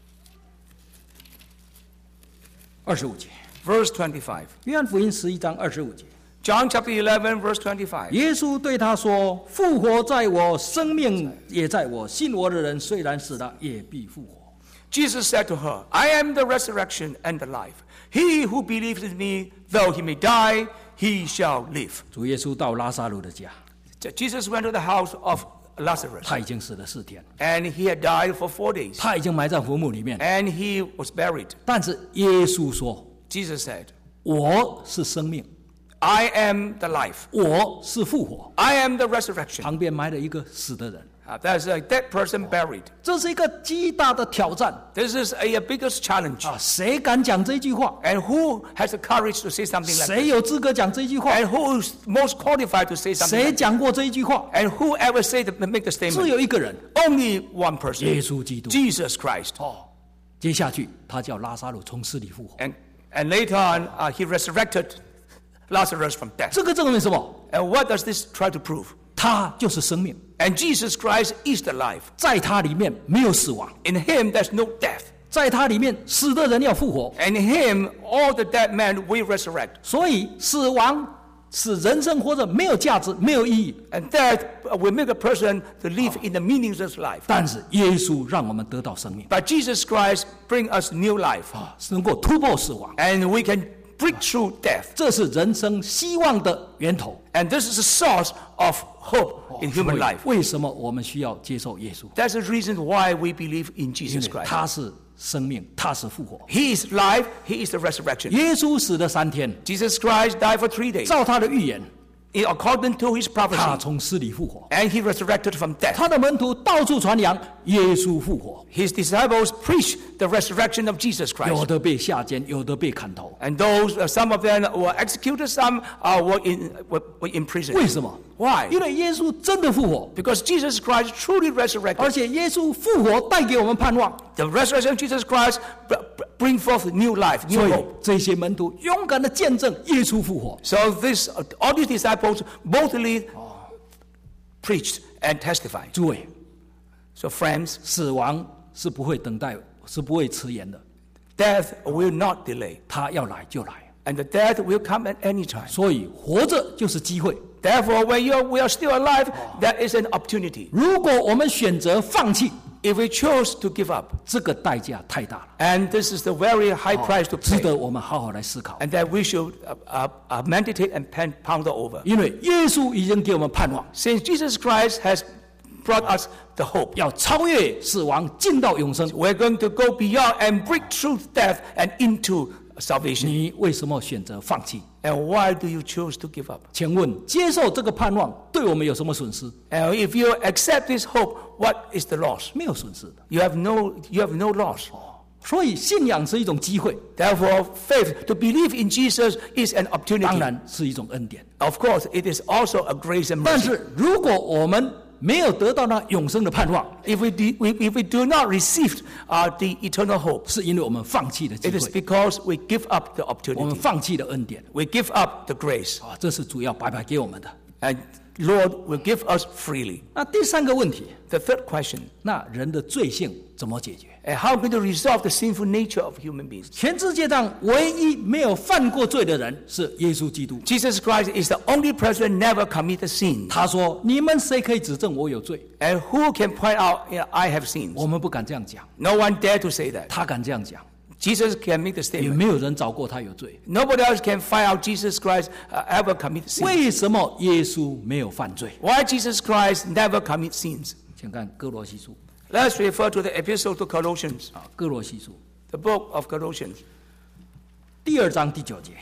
二十五节。 verse twenty-five. 约翰福音十一章二十五节， John chapter eleven, verse twenty-five. 耶稣对他说：“复活在我，生命也在我。信我的人，虽然死了，也必复活。” Jesus said to her, I am the resurrection and the life. He who believes in me, though he may die, he shall live. 主耶稣到拉萨路的家， Jesus went to the house of Lazarus. 他已经死了四天， And he had died for four days. 他已经埋在坟墓里面。 And he was buried. 但是耶稣说 Jesus said, ：“ 我是生命， I am the life. 我是复活。 I am the resurrection. ” 旁边埋了一个死的人， Uh, there's a dead person buried. 这是一个极大的挑战 This is a, a biggest challenge. 啊！谁敢讲这句话？ And who has the courage to say something like 谁 this? 有资格讲这句话？ And who is most qualified to say something 谁 like this? 讲过这一句话？ And who ever say the, make the 只 statement? 有一个人， Only one person. 耶稣基督。 Jesus Christ. 哦，接下去他叫拉萨路从死里复活。 And, and later on, uh, he resurrected Lazarus from death. 这个证明什么？ And what does this try to prove? 他就是生命， And Jesus Christ is the life. 在他里面没有死亡， In him, there's no death. 在他里面死的人要复活。 And in him, all the dead men will resurrect. 所以死亡使人生活着没有价值、没有意义。 And death will make a person to live in the meaningless life. 但是耶稣让我们得到生命， But Jesus Christ bring us new life. 啊，是能够突破死亡， And we can break through death. 这是人生希望的源头。 And this is the source of hope in 所 human 以 life. 为什么我们需要接受耶稣？ That's the reason why we believe in 因 Jesus 为 Christ. 他是生命，他是复活。 He is life, he is the resurrection. 耶稣死了三天， Jesus Christ died for three days. 照他的预言， In according to his 他 prophecy. 从死里复活。 And he resurrected from death. 他的门徒到处传扬耶稣复活， His disciples preached the resurrection of Jesus 有 Christ. 的被下监，有的被砍头。 And those, uh, some of them were executed, some uh, were, in, were, were in prison. 为什么？ Why? 因为耶稣真的复活， Because Jesus Christ truly 而 resurrected. 且耶稣复活带给我们盼望， The resurrection of Jesus Christ br- br- bring forth new life, new 所以 hope. 这些门徒勇敢的见证耶稣复活。 So this, uh, all these disciples boldly preached and testified. 诸位， So friends, 死亡是不会等待，是不会迟延的， death will not delay. 他要来就来。 And the death will come at any time. 所以活着就是机会。 Therefore, when you're, we are still alive, there is an opportunity. 如果我们选择放弃， If we choose to give up, 这个代价太大了， and this is the very high price to 值 pay, 得我们好好来思考。 and that we should uh, uh, uh, meditate and pen- ponder over. 因为耶稣已经给我们盼望， Since Jesus Christ has brought us the hope, 要超越死亡，进到永生。 we're going to go beyond and break through death and into salvation. 你为什么选择放弃？ And why do you choose to give up? 请问接受这个盼望对我们有什么损失？ And if you accept this hope, what is the loss? 没有损失的。 You have no, you have no loss. 所以信仰是一种机会， Therefore, faith, to believe in Jesus is an 当 opportunity. 然是一种恩典。 Of course, it is also a grace and 但 mercy. 是如果我们没有得到那永生的盼望， If we, do, we, if we do not receive uh, the eternal hope, 是因为我们放弃了机 it is 会， because we give up the 我们 opportunity. 放弃了恩典 We give up the grace. 啊，这是主要白白给我们的。 And Lord will give us freely. 那第三个问题， The third question, 那人的罪性怎么解决？ and how can you resolve the sinful nature of human beings? 全世界上唯一没有犯过罪的人是耶稣基督。 Jesus Christ is the only person never committed sin. 他说：“你们谁可以指证我有罪 And who can point out, you know, I have sinned?？” 我们不敢这样讲， No one dare to say that. 他敢这样讲， Jesus can make the 也 statement. 没有人找过他有罪。 Nobody else can find out Jesus Christ uh, ever committed sin. 为什么耶稣没有犯罪？ Why Jesus Christ never commit sins? 请看哥罗西书 Let's refer to the epistle to Colossians, 啊，哥罗西书 the book of Colossians, 第二章第九节，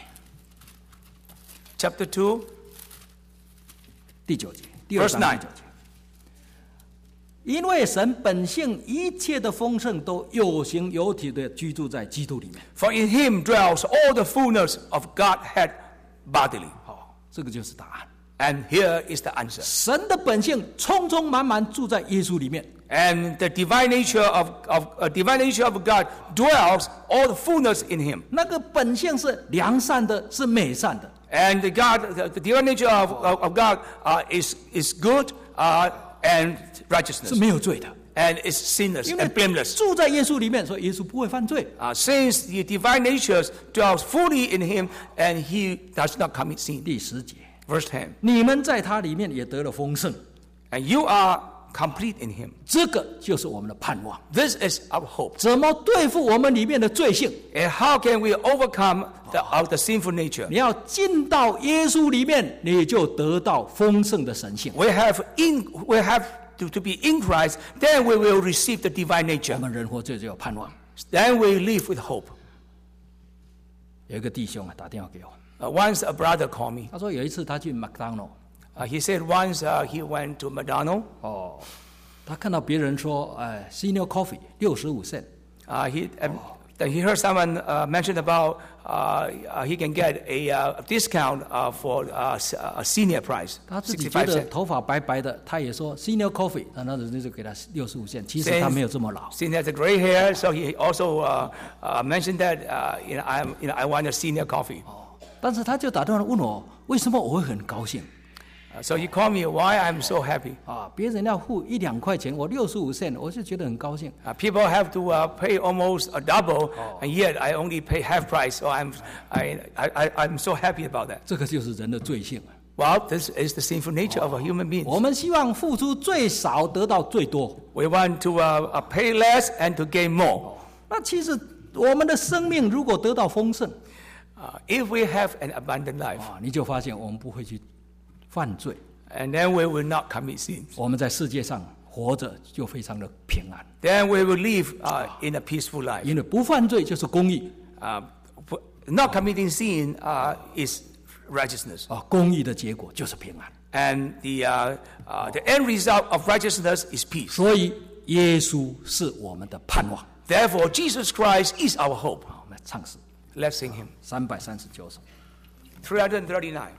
chapter two, 第九节，第二章 Verse nine 第九节。因为神本性一切的丰盛都有形有体的居住在基督里面。 For in him dwells all the fullness of Godhead bodily. 好，这个就是答案。 And here is the answer. 神的本性充充满满住在耶稣里面。 And the divine nature of, of uh, divine nature of God dwells all the fullness in him. 那个本性是良善的，是美善的。 And the God, the, the divine nature of, of, of God uh, is, is good uh, and 是 righteousness. 没有罪的， And is sinless 因为 and blameless. 住在耶稣里面，所以耶稣不会犯罪。 Uh, since the divine nature dwells fully in him and he does not commit sin. 第十节， Verse ten. 你们在他里面也得了丰盛， And you are complete in him. 这个就是我们的盼望。 This is our hope. 怎么对付我们里面的罪性？ And how can we overcome the, of the sinful nature? 你要进到耶稣里面，你就得到丰盛的神性。 We have in we have to, to be in Christ, then we will receive the divine 我 nature. 们人活着就有盼望。 Then we live with hope. 有一个弟兄啊打电话给我， Uh, once a brother called me. 他说有一次他去麦当劳， Uh, he said once uh, he went to McDonald's. 哦，他看到别人说，哎 ，senior coffee 六十五 cent， Uh, he um, then he heard someone uh, mention about uh, uh, he can get a uh, discount uh, for uh, s- uh, a senior price, 他自己觉 sixty-five 得 cents. 头发白白的，他也说 senior coffee，那那人家就给他六十五 cent，其实他没有这么老。 Since he has a gray hair, so he also uh, uh, mentioned that uh, you know, I'm, you know, I want a senior coffee. 但是他就打电话问我，为什么我会很高兴 Uh, so he called me, why I'm so happy. 啊？别人要付一两块钱，我六十五 cent，我就觉得很高兴。 Uh, people have to uh, pay almost a double, and yet I only pay half price. So I'm, I, I, I- I'm so happy about that. 这个就是人的罪性啊。 Well, this is the sinful nature of a human being. 我们希望付出最少，得到最多。 We want to uh, uh, pay less and to gain more. 那其实我们的生命如果得到丰盛 Uh, if we have an abundant life, 啊，你就发现我们不会去犯罪， and then we will not commit sins. 我们在世界上活着就非常的平安， Then we will live uh, in a peaceful life. 因为不犯罪就是公义 Uh, w- not committing sin uh, is righteousness. 啊，公义的结果就是平安。 And the, uh, uh, the end result of righteousness is peace. 所以耶稣是我们的盼望。 Therefore, Jesus Christ is our hope. 好，我们唱诗 Let's sing him. 三百三十九首。 three thirty-nine.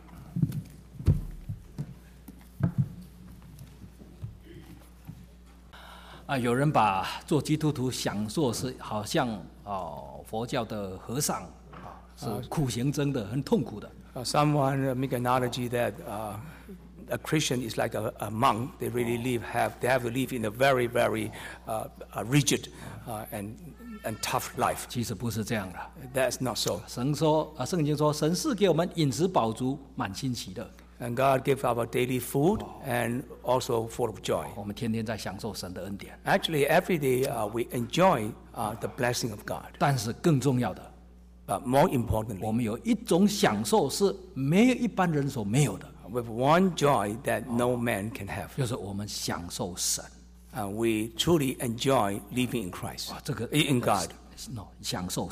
啊，有人把做基督徒想说是好像哦佛教的和尚啊，是苦行僧的，很痛苦的。 Uh, someone uh, make an analogy that uh, a Christian is like a, a monk. They really live have they have to live in a very very uh, uh, rigid uh, and and tough life. 其实不是这样的。 That's not so. 神说啊，圣经说，神是给我们饮食饱足，满心喜乐。 And God gives our daily food and also full of joy. 我们天天在享受神的恩典， Actually, every day uh, we enjoy uh, the blessing of God. 但是更重要的， But more 我 importantly, 们有一种享受是没有一般人所没有的， with one joy that no man can have. 就是我们享受神 Uh, we truly enjoy living in Christ, 啊，这个 in God. no 享受神。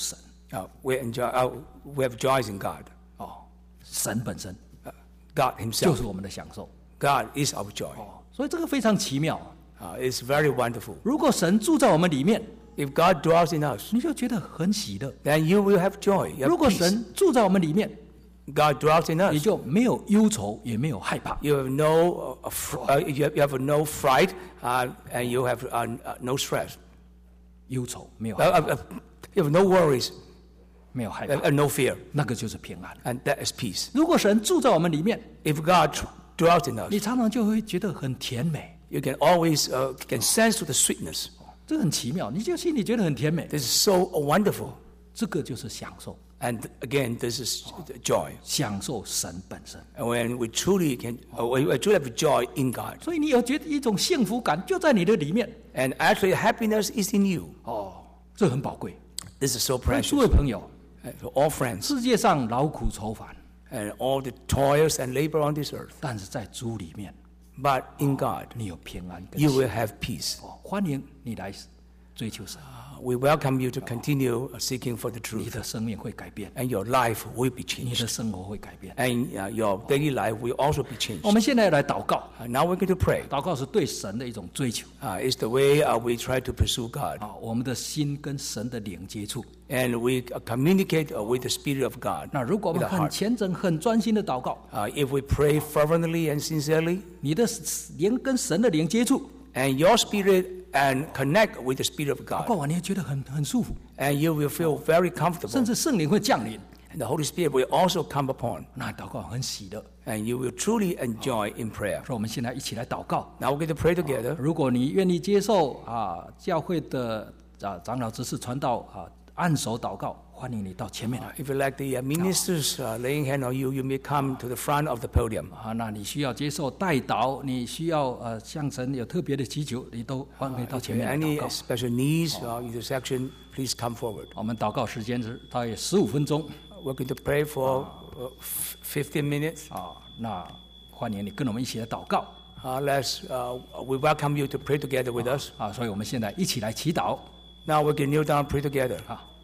Uh, we enjoy. Uh, we have joys in God. 哦，神本身 God 就 Himself. 是我们的享受。 God is our joy. 哦，所以这个非常奇妙。 Uh, it's very wonderful. 如果神住在我们里面， If God dwells in us, 你就觉得很喜乐； then you will have joy. You 如 have 果 peace. 神住在我们里面， God dwells in 你 us. 就没有忧愁，也没有害怕。 You have no, uh, fr- uh, you, have, you have no fright, uh, and you have uh, uh, no stress. 忧愁没有 Uh, 害 uh, 怕， uh, you have no worries, 没有害 uh, 怕， uh, no fear, 那个就是平安。 and that is peace. 如果神住在我们里面， If God tr- dwells in us, 你常常就会觉得很甜美， you can always uh, can sense the sweetness. 这很奇妙，你就心里觉得很甜美。 This is so wonderful. 这个就是享受， And again, this is joy. 享受神本身。 And when we truly can, uh, we we truly have joy in God. 所以你有觉得一种幸福感就在你的里面。 And actually, happiness is in you. 哦，这很宝贵。 This is so 所以诸位 precious. 朋友， Uh, For all friends 世界上劳苦愁烦， and all the toils and labor on this earth. 但是在主里面， But in God, 你有平安跟 you 喜乐 will have peace. 哦，欢迎你来追求神， Uh, We welcome you to continue uh, seeking for the 你 truth. 的生命会改变， And your life will be 你的 changed. 生活会改变。 And uh, your daily life will also be 我 changed. 们现在来祷告， Uh, now we're going to pray. 祷告是对神的一种追求 Uh, it's the way uh, we try to pursue God. 啊，我们的心跟神的灵接触。 And we uh, communicate uh, with the Spirit of God. 那如果我 with 们 the 很 heart. 虔诚、很专心的祷告， Uh, if we pray fervently and sincerely, 你的灵跟神的灵接触， and your spirit and connect with the Spirit of 祷 God, 告完你会觉得很很舒服， and you will feel very 甚 comfortable. 至圣灵会降临， And the Holy Spirit will also come upon, 那祷告很喜乐。 and you will truly enjoy in prayer. 所以我们现在一起来祷告。 Now we're going to pray together. 如果你愿意接受啊教会的啊长老执事传道啊按手祷告，欢迎你到前面来 If you like the uh, ministers uh, laying hand on you, you may come to the front of the podium. 啊。那你需要接受代祷，你需要呃向神有特别的祈求，你都欢迎到 If 前 you 面 have 来 any 祷告。 special needs uh, in the section, please come forward. 我们祷告时间是大约十五分钟 We're going to pray for uh, f- fifteen minutes. 啊。那欢迎你跟我们一起来祷告 Uh, let's, uh, we welcome you to pray together with us. 啊。所以我们现在一起来祈祷 Now we can kneel down and pray together. 啊。